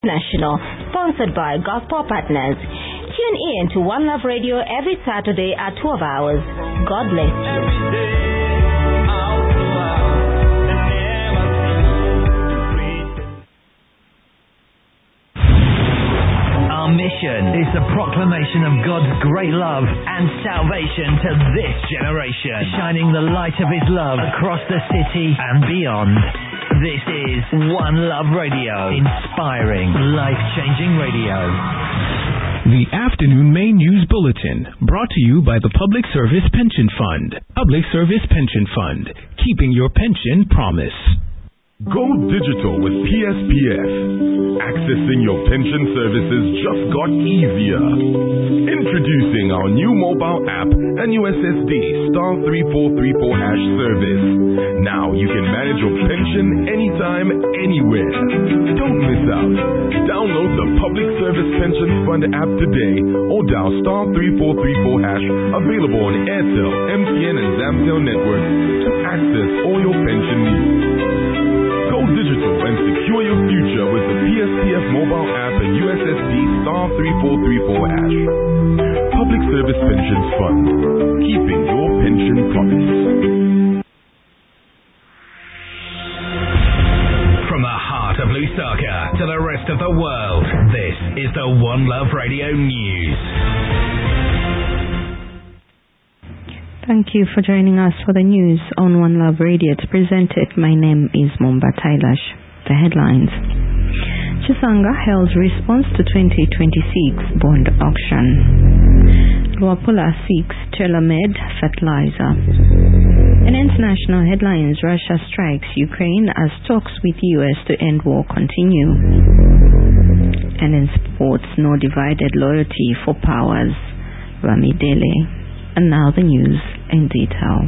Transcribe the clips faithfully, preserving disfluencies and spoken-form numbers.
National, sponsored by Gospel Partners. Tune in to One Love Radio every Saturday at twelve hours. God bless you. Our mission is the proclamation of God's great love and salvation to this generation, shining the light of His love across the city and beyond. This is One Love Radio, inspiring, life-changing radio. The Afternoon Main News Bulletin, brought to you by the Public Service Pension Fund. Public Service Pension Fund, keeping your pension promise. Go digital with P S P F. Accessing your pension services just got easier. Introducing our new mobile app and U S S D star three four three four hash service. Now you can manage your pension anytime, anywhere. Don't miss out. Download the Public Service Pension Fund app today or dial star three four three four hash, available on Airtel, M T N and Zamtel networks to access all your pension needs. Go digital and secure your future with the P S P F mobile app and U S S D star three four three four hash. Public Service Pension Fund, keeping your pension promise. From the heart of Lusaka to the rest of the world, this is the One Love Radio News. Thank you for joining us for the news on One Love Radio. It's presented. My name is Momba Tailash. The headlines. Chisanga held response to twenty twenty-six bond auction. Luapula seeks tailor-made fertilizer. In international headlines, Russia strikes Ukraine as talks with U S to end war continue. And in sports, no divided loyalty for powers. Ramidele. And now the news in detail.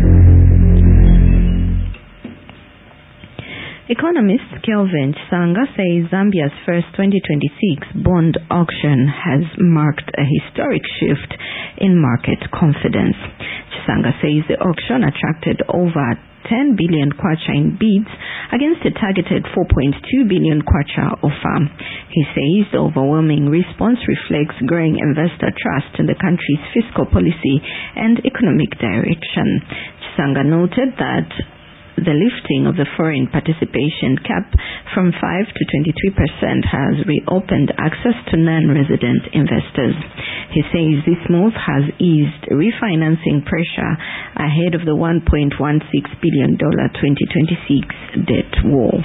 Economist Kelvin Chisanga says Zambia's first twenty twenty-six bond auction has marked a historic shift in market confidence. Chisanga says the auction attracted over ten billion kwacha in bids against a targeted four point two billion kwacha offer. He says the overwhelming response reflects growing investor trust in the country's fiscal policy and economic direction. Chisanga noted that the lifting of the foreign participation cap from five to twenty-three percent has reopened access to non-resident investors. He says this move has eased refinancing pressure ahead of the one point one six billion dollars twenty twenty-six debt wall.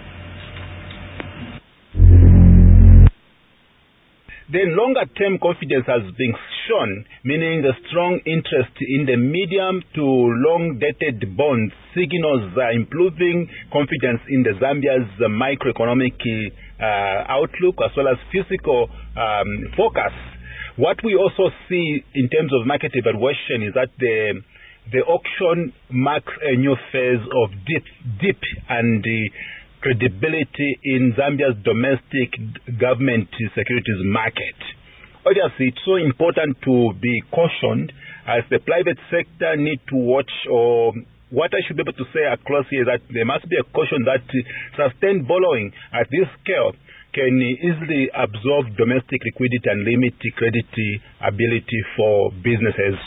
The longer-term confidence has been shown, meaning a strong interest in the medium to long-dated bonds signals uh, improving confidence in the Zambia's uh, microeconomic uh, outlook as well as fiscal um, focus. What we also see in terms of market evaluation is that the the auction marks a new phase of deep, deep and uh, credibility in Zambia's domestic government securities market. Obviously, it's so important to be cautioned as the private sector need to watch, or what I should be able to say across here is that there must be a caution that sustained borrowing at this scale can easily absorb domestic liquidity and limit credit ability for businesses.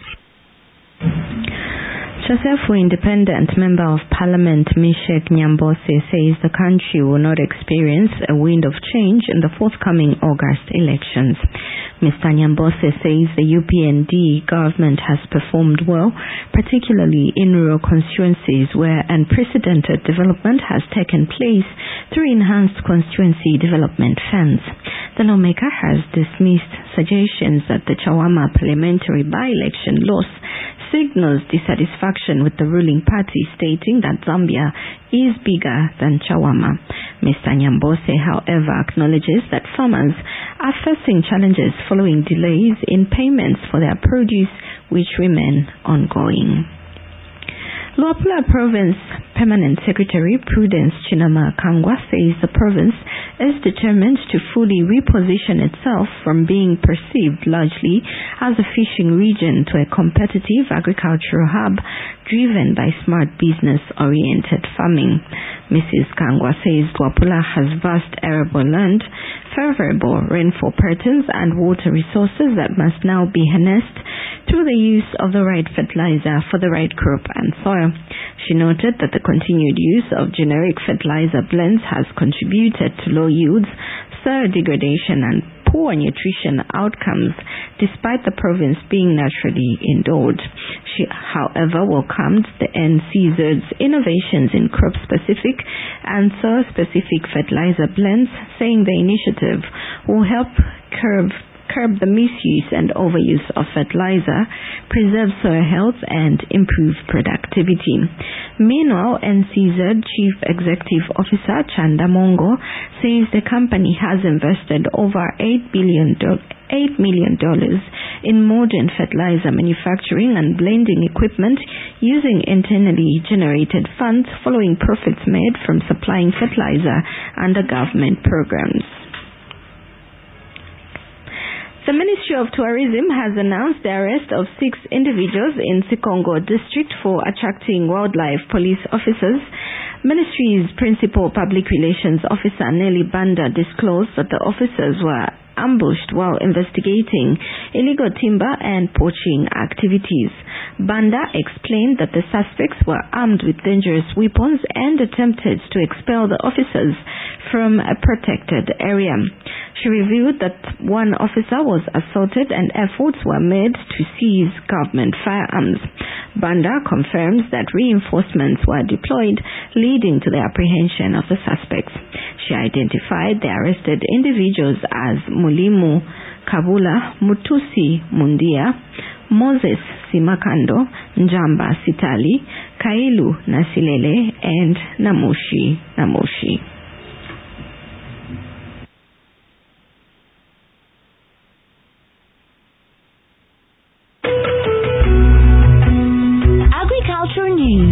Josefu Independent Member of Parliament Meshek Nyambose says the country will not experience a wind of change in the forthcoming August elections. Mister Nyambose says the U P N D government has performed well, particularly in rural constituencies where unprecedented development has taken place through enhanced constituency development funds. The lawmaker has dismissed suggestions that the Chawama parliamentary by-election loss signals dissatisfaction with the ruling party, stating that Zambia is bigger than Chawama. Mister Nyambose, however, acknowledges that farmers are facing challenges following delays in payments for their produce, which remain ongoing. Luapula Province Permanent Secretary Prudence Chinama Kangwa says the province is determined to fully reposition itself from being perceived largely as a fishing region to a competitive agricultural hub driven by smart business-oriented farming. Missus Kangwa says Luapula has vast arable land, favorable rainfall patterns and water resources that must now be harnessed through the use of the right fertilizer for the right crop and soil. She noted that the continued use of generic fertilizer blends has contributed to low yields, soil degradation and poor nutrition outcomes despite the province being naturally endowed. She, however, welcomed the N C Z's innovations in crop-specific and soil-specific fertilizer blends, saying the initiative will help curb curb the misuse and overuse of fertilizer, preserve soil health, and improve productivity. Meanwhile, N C Z Chief Executive Officer Chanda Mongo says the company has invested over eight billion dollars eight million dollars in modern fertilizer manufacturing and blending equipment using internally generated funds following profits made from supplying fertilizer under government programs. The Ministry of Tourism has announced the arrest of six individuals in Sikongo district for attracting wildlife police officers. Ministry's Principal Public Relations Officer Nelly Banda disclosed that the officers were ambushed while investigating illegal timber and poaching activities. Banda explained that the suspects were armed with dangerous weapons and attempted to expel the officers from a protected area. She revealed that one officer was assaulted and efforts were made to seize government firearms. Banda confirms that reinforcements were deployed, leading to the apprehension of the suspects. She identified the arrested individuals as Mulimu Kabula Mutusi Mundia, Moses Simakando, Njamba Sitali, Kailu Nasilele, and Namushi Namushi. Agriculture News.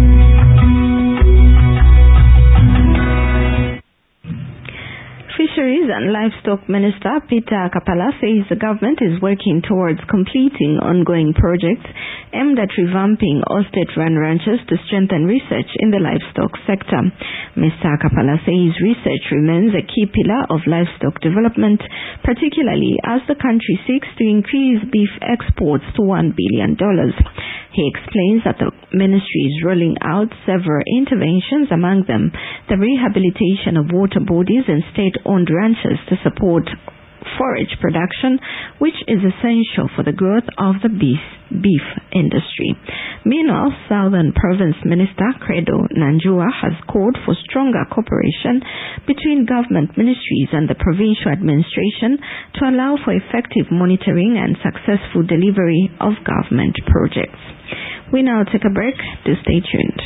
Fisheries and Livestock Minister Peter Kapala says the government is working towards completing ongoing projects aimed at revamping all state-run ranches to strengthen research in the livestock sector. Mister Kapala says research remains a key pillar of livestock development, particularly as the country seeks to increase beef exports to one billion dollars. He explains that the ministry is rolling out several interventions, among them the rehabilitation of water bodies and state-owned ranches to support forage production, which is essential for the growth of the beef, beef industry. Meanwhile, Southern Province Minister Credo Nanjua has called for stronger cooperation between government ministries and the provincial administration to allow for effective monitoring and successful delivery of government projects. We now take a break. To stay tuned.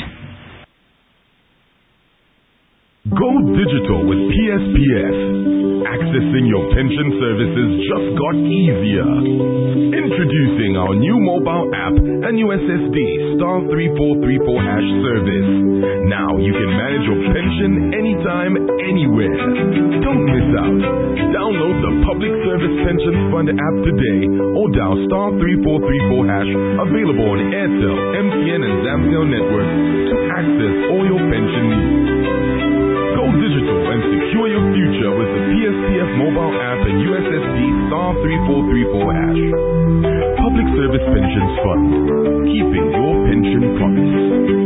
Go digital with P S P F. Accessing your pension services just got easier. Introducing our new mobile app and U S S D star three four three four hash service. Now you can manage your pension anytime, anywhere. Don't miss out. Download the Public Service Pension Fund app today or dial star three four three four hash, available on Airtel, M T N and Zamtel networks to access all your pension needs. Go digital and secure your future with the P S P F mobile app and U S S D star three four three four hash. Public Service Pensions Fund, keeping your pension promise.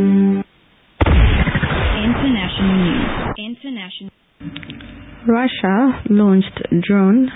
International news. International. Russia launched drone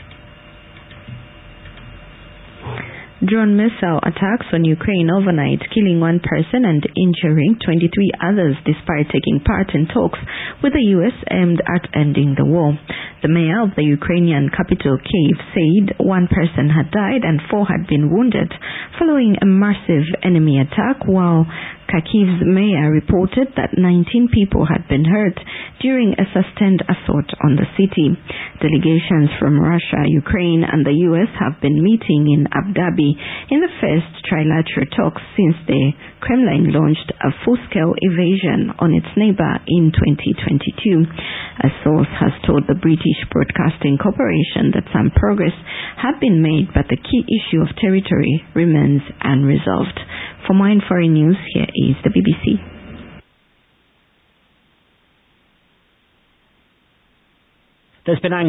drone missile attacks on Ukraine overnight, killing one person and injuring twenty-three others despite taking part in talks with the U S aimed at ending the war. The mayor of the Ukrainian capital, Kyiv, said one person had died and four had been wounded following a massive enemy attack, while Kharkiv's mayor reported that nineteen people had been hurt during a sustained assault on the city. delegations from Russia, Ukraine, and the U S have been meeting in Abu Dhabi in the first trilateral talks since the Kremlin launched a full-scale invasion on its neighbor in twenty twenty-two. A source has told the British Broadcasting Corporation that some progress had been made, but the key issue of territory remains unresolved. For more in foreign news, here is the B B C. There's been